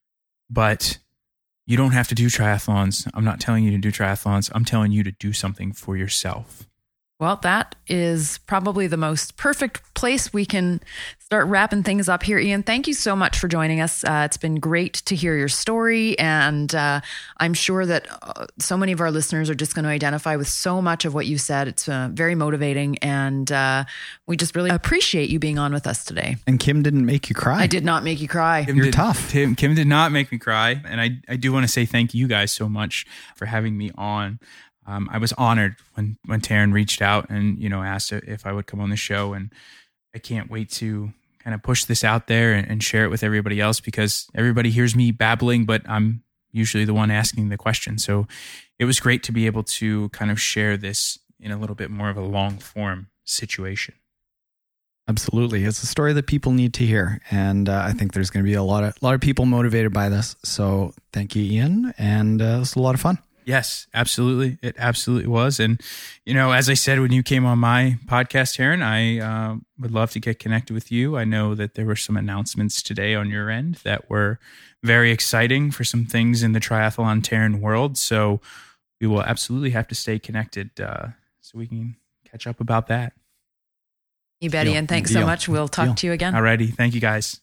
but you don't have to do triathlons. I'm not telling you to do triathlons. I'm telling you to do something for yourself. Well, that is probably the most perfect place we can start wrapping things up here. Ian, thank you so much for joining us. It's been great to hear your story. And I'm sure that so many of our listeners are just going to identify with so much of what you said. It's very motivating. And we just really appreciate you being on with us today. And Kim didn't make you cry. I did not make you cry. You're tough. Kim did not make me cry. And I do want to say thank you guys so much for having me on. I was honored when Taryn reached out and, asked if I would come on the show. And I can't wait to kind of push this out there and share it with everybody else, because everybody hears me babbling, but I'm usually the one asking the question. So it was great to be able to kind of share this in a little bit more of a long form situation. Absolutely. It's a story that people need to hear. And I think there's going to be a lot of people motivated by this. So thank you, Ian. And it was a lot of fun. Yes, absolutely. It absolutely was. And, as I said, when you came on my podcast, Taryn, I would love to get connected with you. I know that there were some announcements today on your end that were very exciting for some things in the Triathlon Taryn world. So we will absolutely have to stay connected so we can catch up about that. You bet, Ian. Thanks so much. We'll talk to you again. Alrighty. Thank you, guys.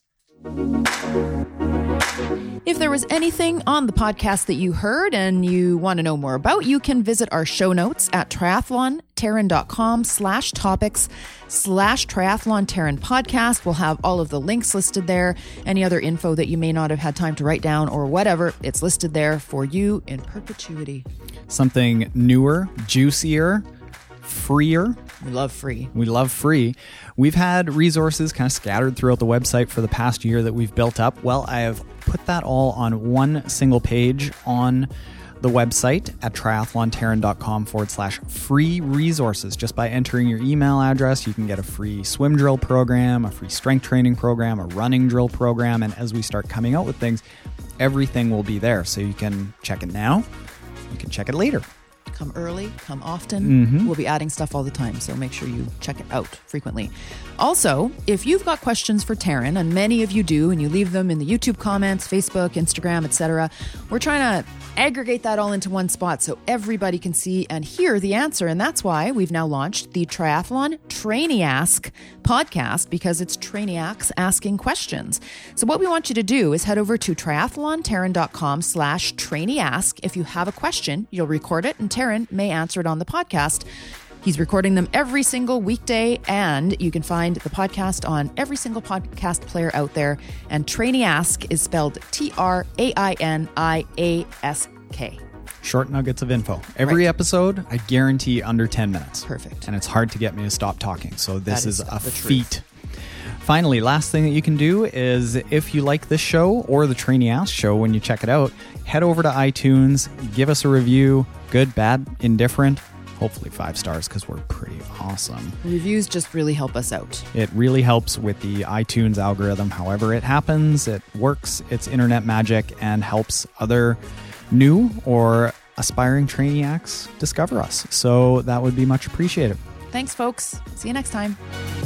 If there was anything on the podcast that you heard and you want to know more about, you can visit our show notes at triathlontaryn.com/topics/triathlon Taryn podcast. We'll have all of the links listed there. Any other info that you may not have had time to write down or whatever, it's listed there for you in perpetuity. Something newer, juicier, freer. We love free. We love free. We've had resources kind of scattered throughout the website for the past year that we've built up. Well, I have put that all on one single page on the website at triathlontaryn.com/free resources. Just by entering your email address, you can get a free swim drill program, a free strength training program, a running drill program. And as we start coming out with things, everything will be there. So you can check it now. You can check it later. Come early, come often. We'll be adding stuff all the time, so make sure you check it out frequently. Also, if you've got questions for Taryn, and many of you do, and you leave them in the YouTube comments, Facebook, Instagram, etc., we're trying to aggregate that all into one spot so everybody can see and hear the answer. And that's why we've now launched the Triathlon Trainiask podcast, because it's Trainiacs asking questions. So what we want you to do is head over to triathlontaryn.com/Trainiask. If you have a question, you'll record it and Taryn may answer it on the podcast. He's recording them every single weekday, and you can find the podcast on every single podcast player out there. And Trainiask is spelled TRAINIASK. Short nuggets of info. Every episode, I guarantee under 10 minutes. Perfect. And it's hard to get me to stop talking. So this is a feat. Truth. Finally, last thing that you can do is, if you like this show or the Trainiask show when you check it out, head over to iTunes, give us a review, good, bad, indifferent. Hopefully 5 stars, because we're pretty awesome. Reviews just really help us out. It really helps with the iTunes algorithm. However it happens, it works. It's internet magic and helps other new or aspiring Trainiacs discover us. So that would be much appreciated. Thanks, folks. See you next time.